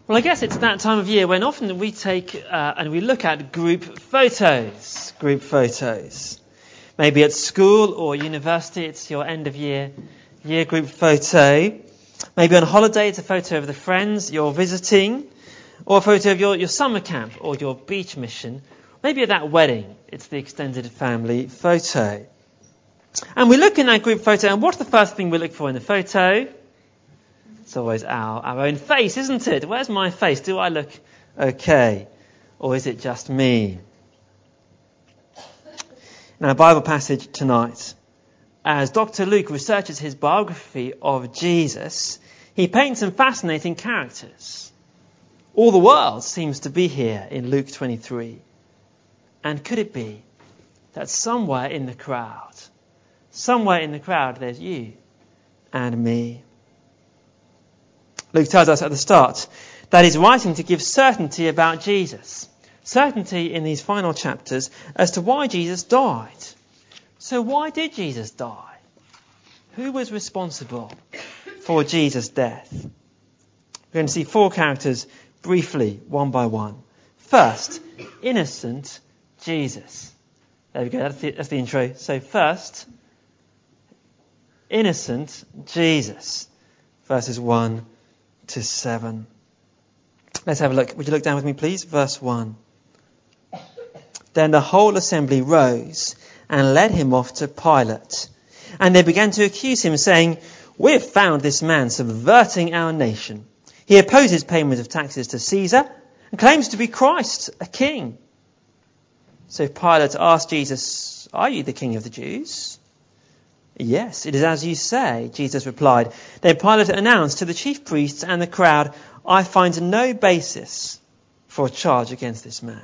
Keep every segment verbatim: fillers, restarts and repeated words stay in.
Well, I guess it's that time of year when often we take uh, and we look at group photos. Group photos. Maybe at school or university, it's your end of year year group photo. Maybe on holiday, it's a photo of the friends you're visiting, or a photo of your, your summer camp or your beach mission. Maybe at that wedding, it's the extended family photo. And we look in that group photo, and what's the first thing we look for in the photo? It's always our, our own face, isn't it? Where's my face? Do I look okay? Or is it just me? Now, Bible passage tonight. As Doctor Luke researches his biography of Jesus, he paints some fascinating characters. All the world seems to be here in Luke twenty-three. And could it be that somewhere in the crowd, somewhere in the crowd, there's you and me? Luke tells us at the start that he's writing to give certainty about Jesus. Certainty in these final chapters as to why Jesus died. So why did Jesus die? Who was responsible for Jesus' death? We're going to see four characters briefly, one by one. First, innocent Jesus. There we go, that's the, that's the intro. So first, innocent Jesus. Verses one to seven. Let's have a look. Would you look down with me, please? Verse one. Then the whole assembly rose and led him off to Pilate. And they began to accuse him, saying, "We have found this man subverting our nation. He opposes payment of taxes to Caesar and claims to be Christ, a king." So Pilate asked Jesus, "Are you the king of the Jews?" "Yes, it is as you say," Jesus replied. Then Pilate announced to the chief priests and the crowd, "I find no basis for a charge against this man."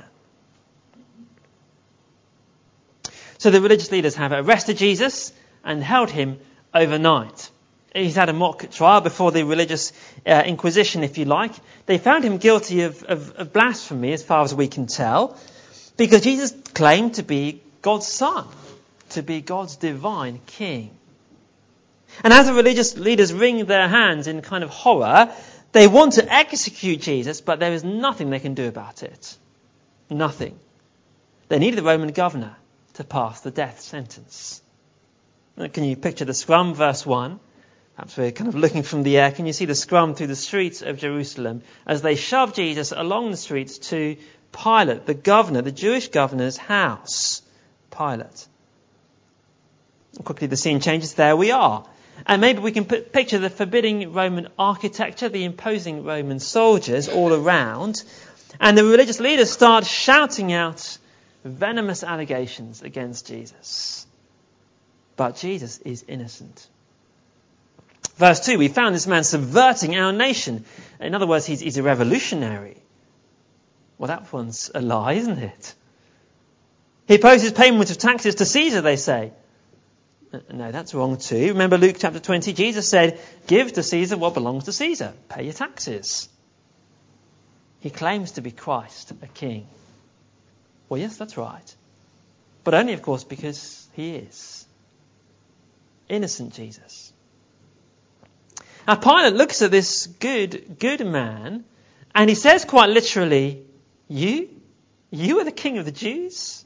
So the religious leaders have arrested Jesus and held him overnight. He's had a mock trial before the religious uh, inquisition, if you like. They found him guilty of, of, of blasphemy, as far as we can tell, because Jesus claimed to be God's son, to be God's divine king. And as the religious leaders wring their hands in kind of horror, they want to execute Jesus, but there is nothing they can do about it. Nothing. They needed the Roman governor to pass the death sentence. Can you picture the scrum, verse one? Perhaps we're kind of looking from the air. Can you see the scrum through the streets of Jerusalem as they shove Jesus along the streets to Pilate, the governor, the Jewish governor's house? Pilate. Quickly the scene changes. There we are. And maybe we can put, picture the forbidding Roman architecture, the imposing Roman soldiers all around. And the religious leaders start shouting out venomous allegations against Jesus. But Jesus is innocent. Verse two, we found this man subverting our nation. In other words, he's, he's a revolutionary. Well, that one's a lie, isn't it? He opposes payment of taxes to Caesar, they say. No, that's wrong too. Remember Luke chapter twenty, Jesus said, "Give to Caesar what belongs to Caesar. Pay your taxes." He claims to be Christ, a king. Well, yes, that's right. But only, of course, because he is. Innocent Jesus. Now, Pilate looks at this good, good man, and he says quite literally, You? You are the king of the Jews?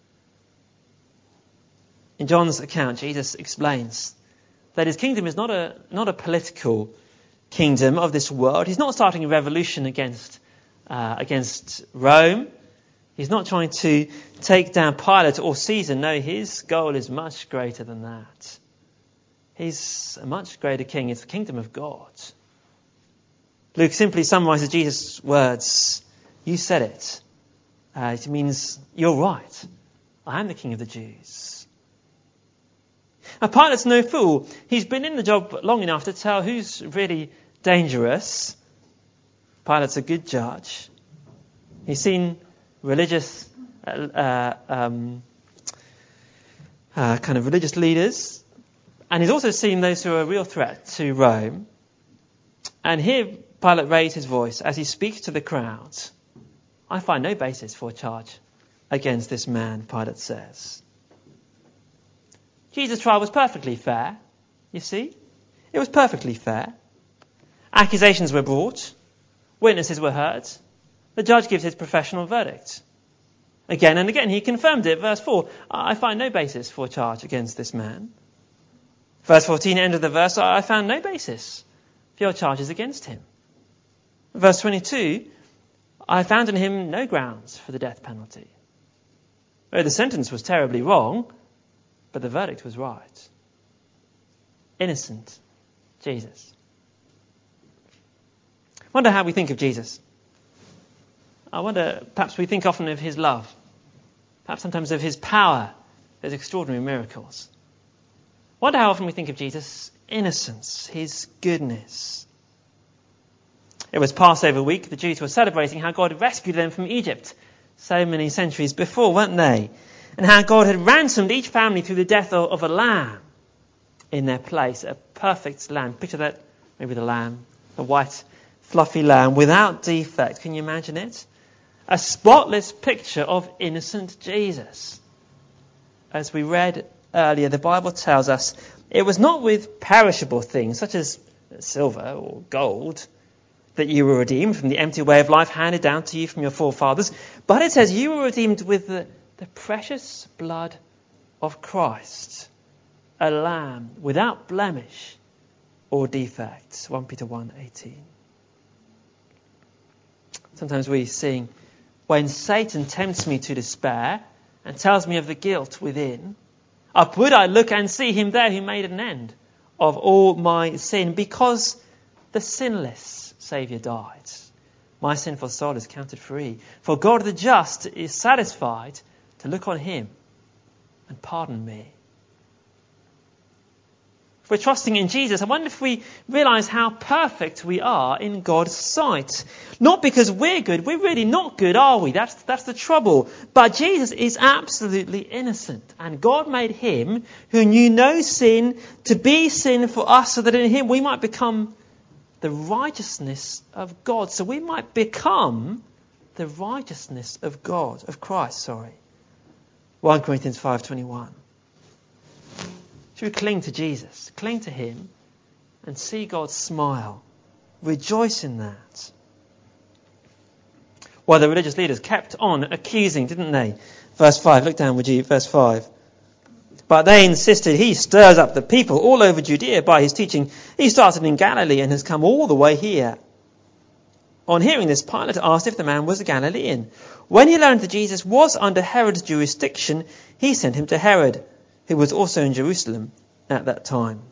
In John's account, Jesus explains that his kingdom is not a not a political kingdom of this world. He's not starting a revolution against uh, against Rome. He's not trying to take down Pilate or Caesar. No, his goal is much greater than that. He's a much greater king. It's the kingdom of God. Luke simply summarizes Jesus' words. You said it. Uh, it means, you're right. I am the king of the Jews. Now, Pilate's no fool. He's been in the job long enough to tell who's really dangerous. Pilate's a good judge. He's seen religious, uh, um, uh, kind of religious leaders. And he's also seen those who are a real threat to Rome. And here Pilate raised his voice as he speaks to the crowd. I find no basis for a charge against this man, Pilate says. Jesus' trial was perfectly fair, you see. It was perfectly fair. Accusations were brought. Witnesses were heard. The judge gives his professional verdict. Again and again, he confirmed it. Verse four, I find no basis for charge against this man. Verse fourteen, end of the verse, I found no basis for your charges against him. Verse twenty-two, I found in him no grounds for the death penalty. Oh, the sentence was terribly wrong, but the verdict was right. Innocent Jesus. I wonder how we think of Jesus. I wonder, perhaps we think often of his love. Perhaps sometimes of his power, his extraordinary miracles. I wonder how often we think of Jesus' innocence, his goodness. It was Passover week. The Jews were celebrating how God rescued them from Egypt so many centuries before, weren't they? And how God had ransomed each family through the death of, of a lamb in their place, a perfect lamb. Picture that, maybe the lamb, a white, fluffy lamb without defect. Can you imagine it? A spotless picture of innocent Jesus. As we read earlier, the Bible tells us it was not with perishable things such as silver or gold that you were redeemed from the empty way of life handed down to you from your forefathers, but it says you were redeemed with the, the precious blood of Christ, a lamb without blemish or defect. First Peter one eighteen. Sometimes we sing, when Satan tempts me to despair and tells me of the guilt within, upward I look and see him there who made an end of all my sin, because the sinless Saviour died. My sinful soul is counted free. For God the just is satisfied to look on him and pardon me. If we're trusting in Jesus, I wonder if we realise how perfect we are in God's sight. Not because we're good. We're really not good, are we? That's, that's the trouble. But Jesus is absolutely innocent. And God made him, who knew no sin, to be sin for us, so that in him we might become the righteousness of God. So we might become the righteousness of God, of Christ, sorry. First Corinthians five twenty-one. Should we cling to Jesus, cling to him, and see God smile? Rejoice in that. Well, the religious leaders kept on accusing, didn't they? Verse five, look down, would you? Verse five. But they insisted he stirs up the people all over Judea by his teaching. He started in Galilee and has come all the way here. On hearing this, Pilate asked if the man was a Galilean. When he learned that Jesus was under Herod's jurisdiction, he sent him to Herod, who was also in Jerusalem at that time.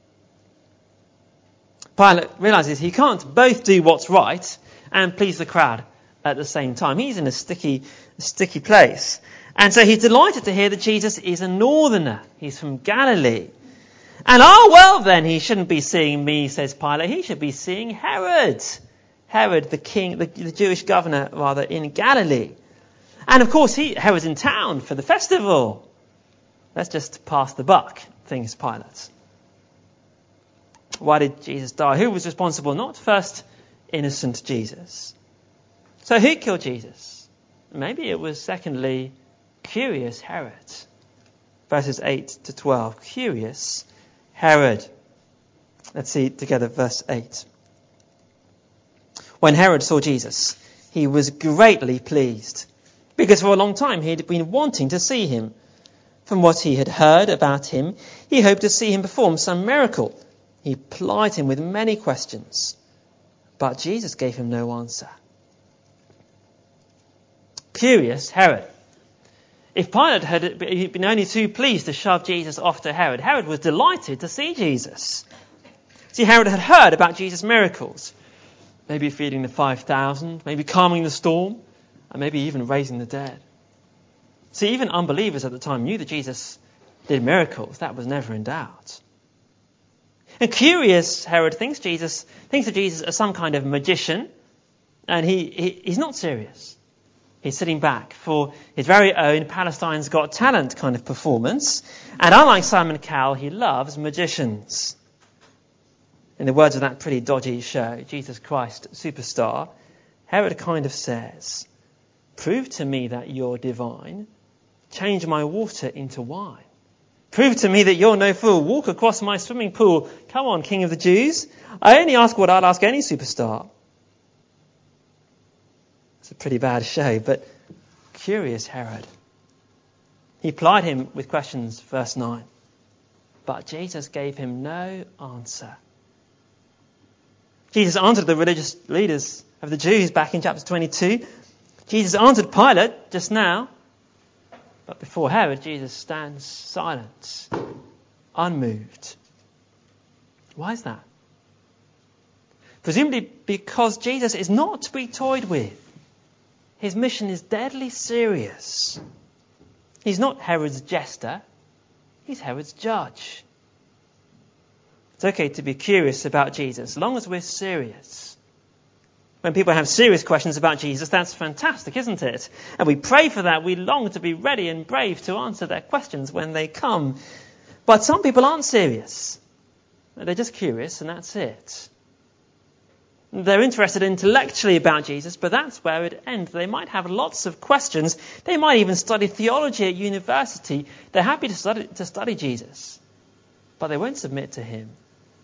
Pilate realizes he can't both do what's right and please the crowd at the same time. He's in a sticky, sticky place. And so he's delighted to hear that Jesus is a northerner. He's from Galilee. And oh, well then, he shouldn't be seeing me, says Pilate. He should be seeing Herod. Herod, the king, the, the Jewish governor, rather, in Galilee. And of course, he, Herod's in town for the festival. Let's just pass the buck, thinks Pilate. Why did Jesus die? Who was responsible? Not first innocent Jesus. So who killed Jesus? Maybe it was, secondly, curious Herod. Verses eight to twelve. Curious Herod. Let's see together verse eight. When Herod saw Jesus, he was greatly pleased, because for a long time he had been wanting to see him. From what he had heard about him, he hoped to see him perform some miracle. He plied him with many questions, but Jesus gave him no answer. Curious Herod. If Pilate had been only too pleased to shove Jesus off to Herod, Herod was delighted to see Jesus. See, Herod had heard about Jesus' miracles. Maybe feeding the five thousand, maybe calming the storm, and maybe even raising the dead. See, even unbelievers at the time knew that Jesus did miracles. That was never in doubt. And curious Herod thinks Jesus thinks of Jesus as some kind of magician, and he, he he's not serious. He's sitting back for his very own Palestine's Got Talent kind of performance. And unlike Simon Cowell, he loves magicians. In the words of that pretty dodgy show, Jesus Christ Superstar, Herod kind of says, "Prove to me that you're divine. Change my water into wine. Prove to me that you're no fool. Walk across my swimming pool. Come on, King of the Jews. I only ask what I'd ask any superstar." It's a pretty bad show, but curious Herod. He plied him with questions, verse nine. But Jesus gave him no answer. Jesus answered the religious leaders of the Jews back in chapter twenty-two. Jesus answered Pilate just now. But before Herod, Jesus stands silent, unmoved. Why is that? Presumably because Jesus is not to be toyed with. His mission is deadly serious. He's not Herod's jester. He's Herod's judge. It's okay to be curious about Jesus, as long as we're serious. When people have serious questions about Jesus, that's fantastic, isn't it? And we pray for that. We long to be ready and brave to answer their questions when they come. But some people aren't serious. They're just curious, and that's it. They're interested intellectually about Jesus, but that's where it ends. They might have lots of questions. They might even study theology at university. They're happy to study, to study Jesus, but they won't submit to him.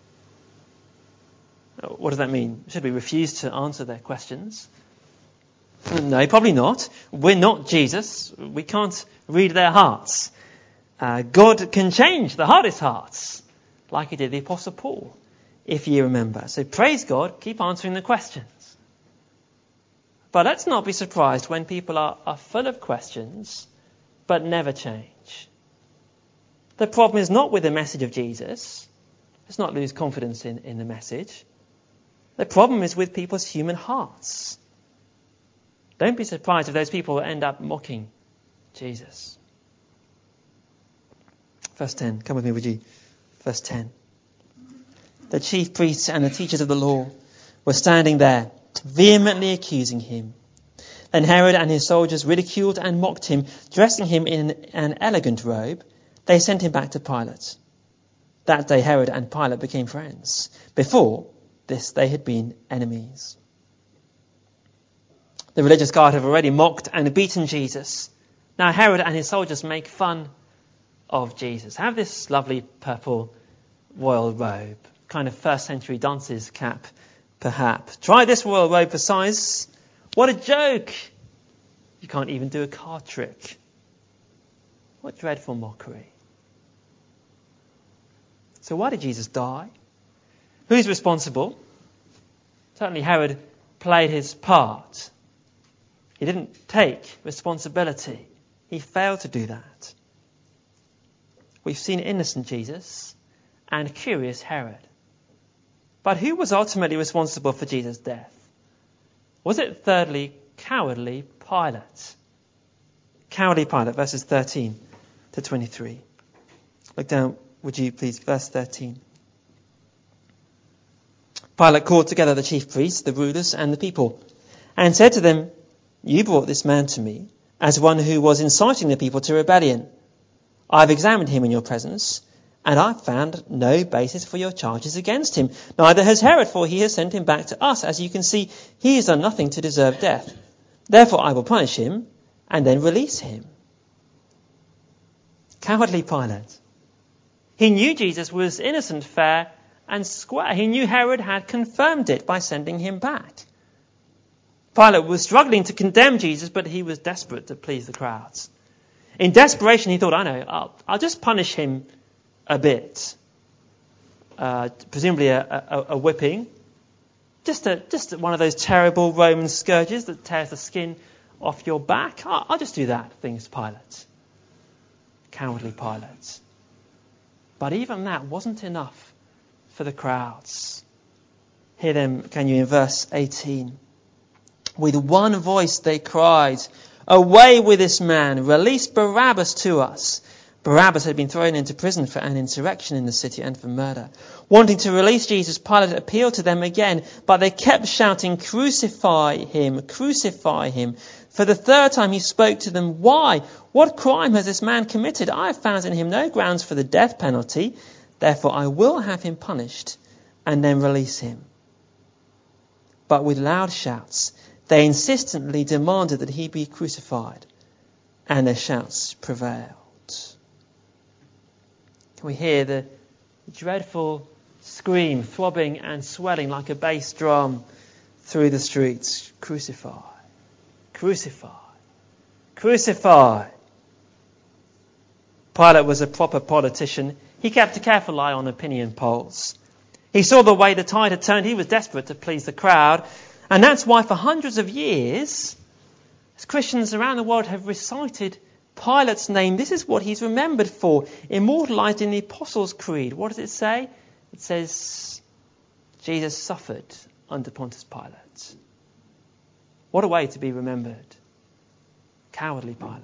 What does that mean? Should we refuse to answer their questions? No, probably not. We're not Jesus. We can't read their hearts. Uh, God can change the hardest hearts, like he did the Apostle Paul, if you remember. So praise God, keep answering the questions. But let's not be surprised when people are, are full of questions, but never change. The problem is not with the message of Jesus. Let's not lose confidence in, in the message. The problem is with people's human hearts. Don't be surprised if those people end up mocking Jesus. Verse ten, come with me, would you? Verse ten. The chief priests and the teachers of the law were standing there, vehemently accusing him. Then Herod and his soldiers ridiculed and mocked him, dressing him in an elegant robe. They sent him back to Pilate. That day Herod and Pilate became friends. Before this they had been enemies. The religious guard have already mocked and beaten Jesus. Now Herod and his soldiers make fun of Jesus. Have this lovely purple royal robe. Kind of first century dancer's cap, perhaps. Try this royal robe for size. What a joke! You can't even do a card trick. What dreadful mockery. So why did Jesus die? Who's responsible? Certainly Herod played his part. He didn't take responsibility. He failed to do that. We've seen innocent Jesus and curious Herod. But who was ultimately responsible for Jesus' death? Was it, thirdly, cowardly Pilate? Cowardly Pilate, verses thirteen to twenty-three. Look down, would you please, verse thirteen. Pilate called together the chief priests, the rulers, and the people, and said to them, "You brought this man to me as one who was inciting the people to rebellion. I have examined him in your presence, and I have found no basis for your charges against him. Neither has Herod, for he has sent him back to us. As you can see, he has done nothing to deserve death. Therefore I will punish him and then release him." Cowardly Pilate. He knew Jesus was innocent, fair, and square. He knew Herod had confirmed it by sending him back. Pilate was struggling to condemn Jesus, but he was desperate to please the crowds. In desperation, he thought, I know, I'll, I'll just punish him a bit. Uh, presumably a, a, a whipping. Just a, just one of those terrible Roman scourges that tears the skin off your back. I'll, I'll just do that, thinks Pilate. Cowardly Pilate. But even that wasn't enough for the crowds. Hear them, can you, in verse eighteen. With one voice they cried, "Away with this man! Release Barabbas to us!" Barabbas had been thrown into prison for an insurrection in the city and for murder. Wanting to release Jesus, Pilate appealed to them again, but they kept shouting, "Crucify him! Crucify him!" For the third time he spoke to them. "Why? What crime has this man committed? I have found in him no grounds for the death penalty. Therefore I will have him punished and then release him." But with loud shouts, they insistently demanded that he be crucified, and their shouts prevailed. We hear the dreadful scream throbbing and swelling like a bass drum through the streets. Crucify. Crucify. Crucify. Pilate was a proper politician. He kept a careful eye on opinion polls. He saw the way the tide had turned. He was desperate to please the crowd. And that's why for hundreds of years, as Christians around the world have recited Pilate's name, this is what he's remembered for, immortalized in the Apostles' Creed. What does it say? It says, Jesus suffered under Pontius Pilate. What a way to be remembered. Cowardly Pilate.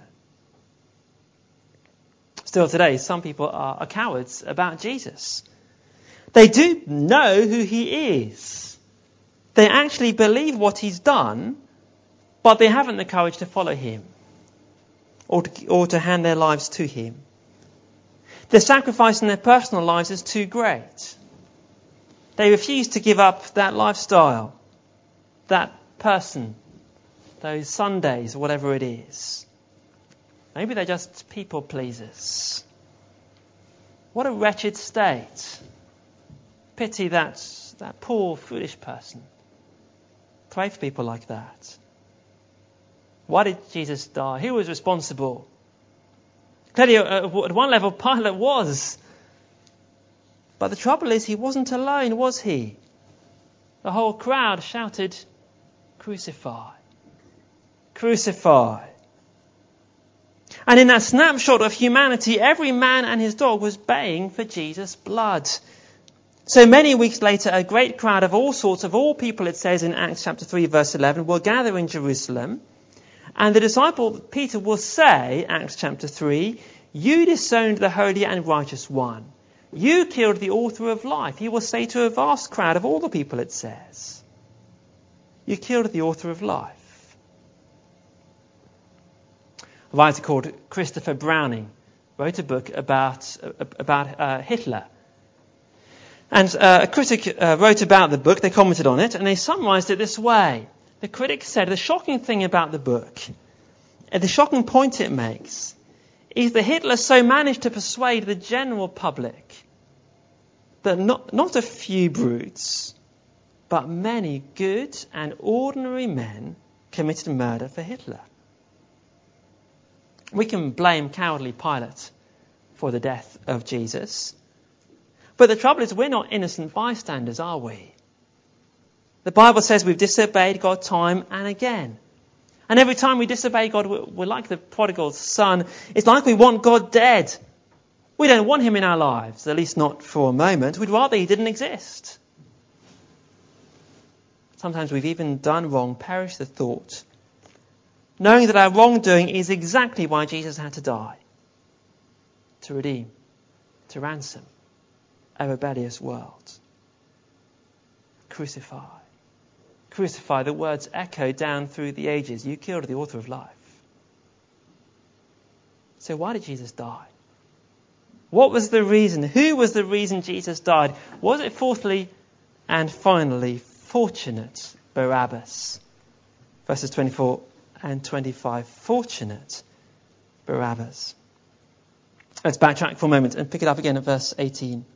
Still today, some people are, are cowards about Jesus. They do know who he is. They actually believe what he's done, but they haven't the courage to follow him or to, or to hand their lives to him. The sacrifice in their personal lives is too great. They refuse to give up that lifestyle, that person, those Sundays, whatever it is. Maybe they're just people pleasers. What a wretched state. Pity that, that poor, foolish person. Pray for people like that. Why did Jesus die? Who was responsible? Clearly, at one level, Pilate was. But the trouble is, he wasn't alone, was he? The whole crowd shouted, "Crucify! Crucify!" And in that snapshot of humanity, every man and his dog was baying for Jesus' blood. So many weeks later, a great crowd of all sorts, of all people, it says in Acts chapter three, verse eleven, will gather in Jerusalem. And the disciple Peter will say, Acts chapter three, "You disowned the holy and righteous one. You killed the author of life." He will say to a vast crowd of all the people, it says, "You killed the author of life." A writer called Christopher Browning wrote a book about, about uh, Hitler. And uh, a critic uh, wrote about the book, they commented on it, and they summarized it this way. The critic said, the shocking thing about the book, and the shocking point it makes, is that Hitler so managed to persuade the general public that not, not a few brutes, but many good and ordinary men committed murder for Hitler. We can blame cowardly Pilate for the death of Jesus. But the trouble is, we're not innocent bystanders, are we? The Bible says we've disobeyed God time and again. And every time we disobey God, we're like the prodigal son. It's like we want God dead. We don't want him in our lives, at least not for a moment. We'd rather he didn't exist. Sometimes we've even done wrong, perish the thought, knowing that our wrongdoing is exactly why Jesus had to die. To redeem, to ransom a rebellious world. Crucify. Crucify. The words echo down through the ages. You killed the author of life. So why did Jesus die? What was the reason? Who was the reason Jesus died? Was it fourthly and finally fortunate Barabbas? Verses twenty-four and twenty-five. Fortunate Barabbas. Let's backtrack for a moment and pick it up again at verse eighteen.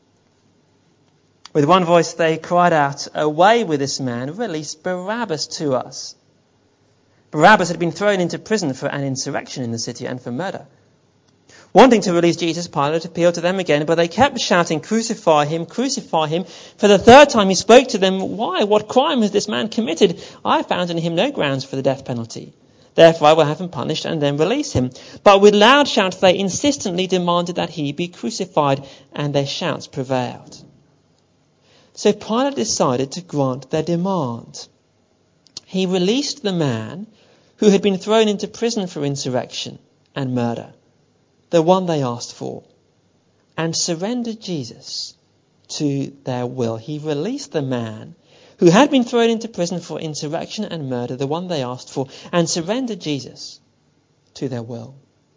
With one voice they cried out, "Away with this man, release Barabbas to us." Barabbas had been thrown into prison for an insurrection in the city and for murder. Wanting to release Jesus, Pilate appealed to them again, but they kept shouting, "Crucify him, crucify him." For the third time he spoke to them, "Why? What crime has this man committed? I found in him no grounds for the death penalty. Therefore I will have him punished and then release him." But with loud shouts they insistently demanded that he be crucified, and their shouts prevailed. So Pilate decided to grant their demand. He released the man who had been thrown into prison for insurrection and murder, the one they asked for, and surrendered Jesus to their will. He released the man who had been thrown into prison for insurrection and murder, the one they asked for, and surrendered Jesus to their will.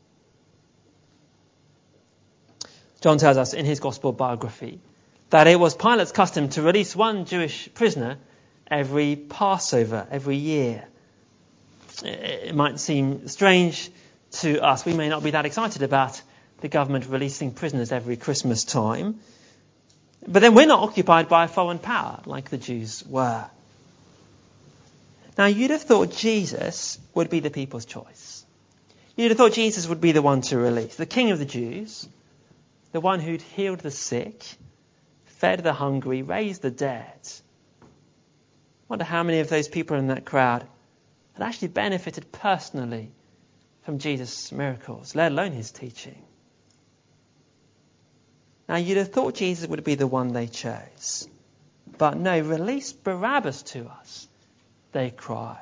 John tells us in his gospel biography that it was Pilate's custom to release one Jewish prisoner every Passover, every year. It might seem strange to us. We may not be that excited about the government releasing prisoners every Christmas time. But then we're not occupied by a foreign power like the Jews were. Now, you'd have thought Jesus would be the people's choice. You'd have thought Jesus would be the one to release, the King of the Jews, the one who'd healed the sick, fed the hungry, raised the dead. I wonder how many of those people in that crowd had actually benefited personally from Jesus' miracles, let alone his teaching. Now, you'd have thought Jesus would be the one they chose. But no, release Barabbas to us, they cry.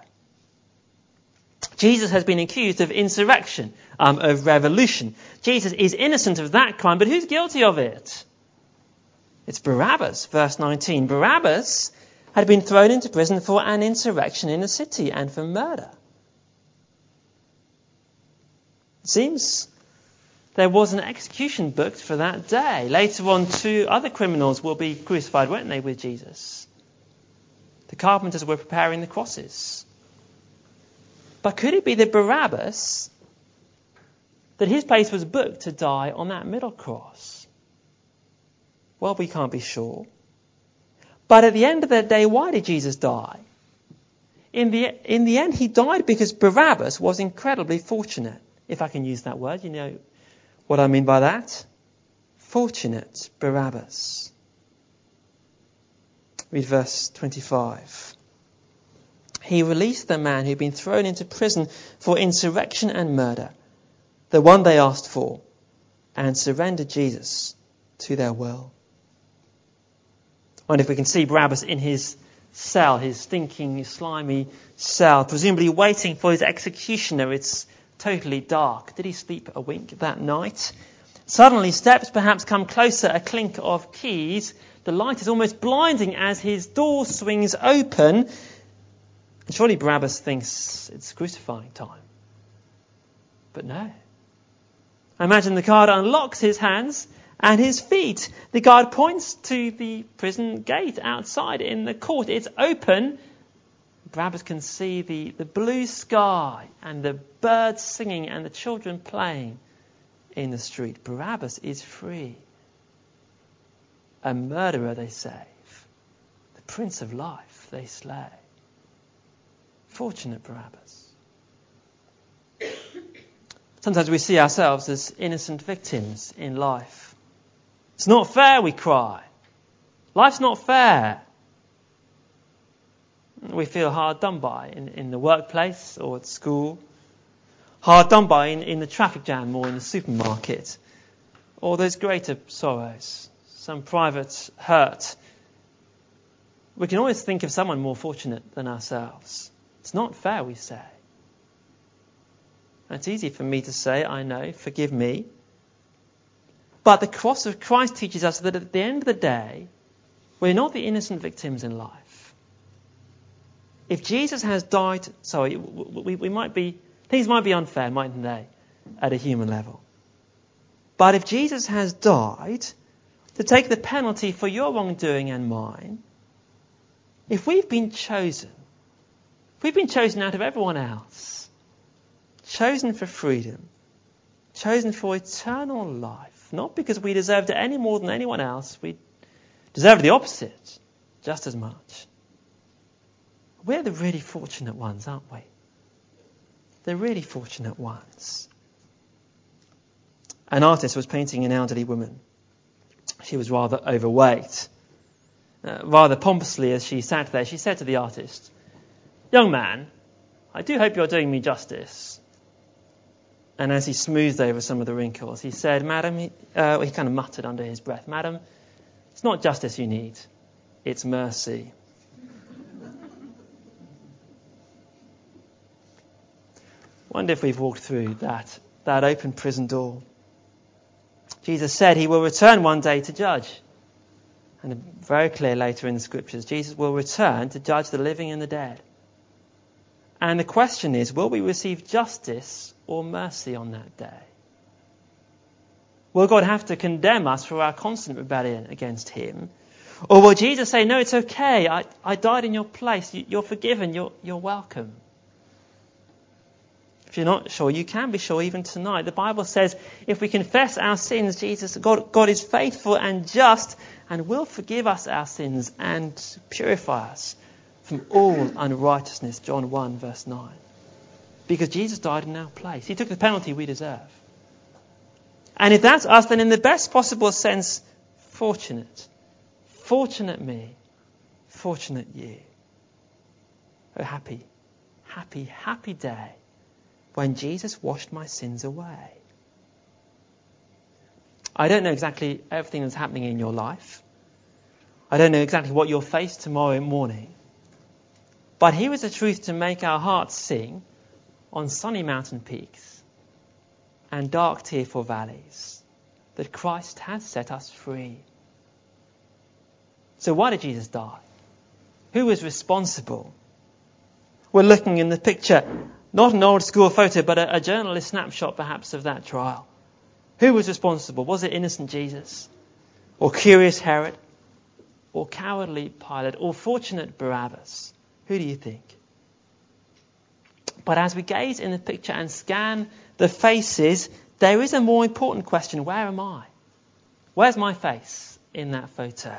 Jesus has been accused of insurrection, um, of revolution. Jesus is innocent of that crime, but who's guilty of it? It's Barabbas, verse nineteen. Barabbas had been thrown into prison for an insurrection in a city and for murder. It seems there was an execution booked for that day. Later on, two other criminals will be crucified, won't they, with Jesus? The carpenters were preparing the crosses. But could it be that Barabbas, that his place was booked to die on that middle cross? Well, we can't be sure. But at the end of the day, why did Jesus die? In the, in the end, he died because Barabbas was incredibly fortunate. If I can use that word, you know what I mean by that? Fortunate Barabbas. Read verse twenty-five. He released the man who'd been thrown into prison for insurrection and murder, the one they asked for, and surrendered Jesus to their will. I wonder if we can see Barabbas in his cell, his stinking, slimy cell, presumably waiting for his executioner. It's totally dark. Did he sleep a wink that night? Suddenly, steps perhaps come closer, a clink of keys. The light is almost blinding as his door swings open. And surely Barabbas thinks it's crucifying time. But no. I imagine the guard unlocks his hands and his feet. The guard points to the prison gate outside in the court. It's open. Barabbas can see the, the blue sky and the birds singing and the children playing in the street. Barabbas is free. A murderer they save. The Prince of Life they slay. Fortunate Barabbas. Sometimes we see ourselves as innocent victims in life. It's not fair, we cry. Life's not fair. We feel hard done by in, in the workplace or at school. Hard done by in, in the traffic jam or in the supermarket. Or those greater sorrows, some private hurt. We can always think of someone more fortunate than ourselves. It's not fair, we say. And it's easy for me to say, I know, forgive me. But the cross of Christ teaches us that at the end of the day, we're not the innocent victims in life. If Jesus has died, sorry, we, we might be, things might be unfair, mightn't they, at a human level. But if Jesus has died to take the penalty for your wrongdoing and mine, if we've been chosen, if we've been chosen out of everyone else, chosen for freedom, chosen for eternal life, not because we deserved it any more than anyone else, we deserve the opposite just as much. We're the really fortunate ones, aren't we? The really fortunate ones. An artist was painting an elderly woman. She was rather overweight. Uh, rather pompously as she sat there, she said to the artist, "Young man, I do hope you're doing me justice." And as he smoothed over some of the wrinkles, he said, "Madam," he, uh, he kind of muttered under his breath, "Madam, it's not justice you need, it's mercy." Wonder if we've walked through that, that open prison door. Jesus said he will return one day to judge. And very clear later in the scriptures, Jesus will return to judge the living and the dead. And the question is, will we receive justice or mercy on that day? Will God have to condemn us for our constant rebellion against him? Or will Jesus say, no, it's okay, I, I died in your place, you, you're forgiven, you're, you're welcome? If you're not sure, you can be sure even tonight. The Bible says if we confess our sins, Jesus, God, God is faithful and just and will forgive us our sins and purify us from all unrighteousness, John one verse nine. Because Jesus died in our place. He took the penalty we deserve. And if that's us, then in the best possible sense, fortunate. Fortunate me. Fortunate you. Oh, happy, happy, happy day when Jesus washed my sins away. I don't know exactly everything that's happening in your life. I don't know exactly what you'll face tomorrow morning. But here is the truth to make our hearts sing on sunny mountain peaks and dark tearful valleys, that Christ has set us free. So why did Jesus die? Who was responsible? We're looking in the picture, not an old school photo, but a, a journalist snapshot perhaps of that trial. Who was responsible? Was it innocent Jesus? Or curious Herod? Or cowardly Pilate? Or fortunate Barabbas? Who do you think? But as we gaze in the picture and scan the faces, there is a more important question. Where am I? Where's my face in that photo?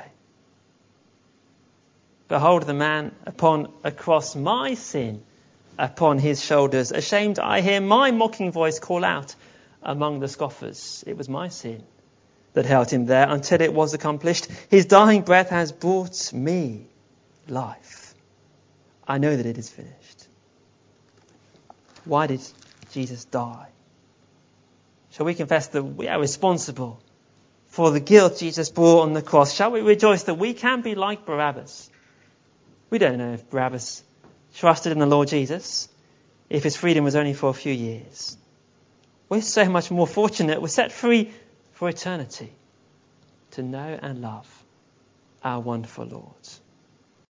Behold the man upon a cross, my sin upon his shoulders. Ashamed, I hear my mocking voice call out among the scoffers. It was my sin that held him there until it was accomplished. His dying breath has brought me life. I know that it is finished. Why did Jesus die? Shall we confess that we are responsible for the guilt Jesus bore on the cross? Shall we rejoice that we can be like Barabbas? We don't know if Barabbas trusted in the Lord Jesus, if his freedom was only for a few years. We're so much more fortunate. We're set free for eternity to know and love our wonderful Lord.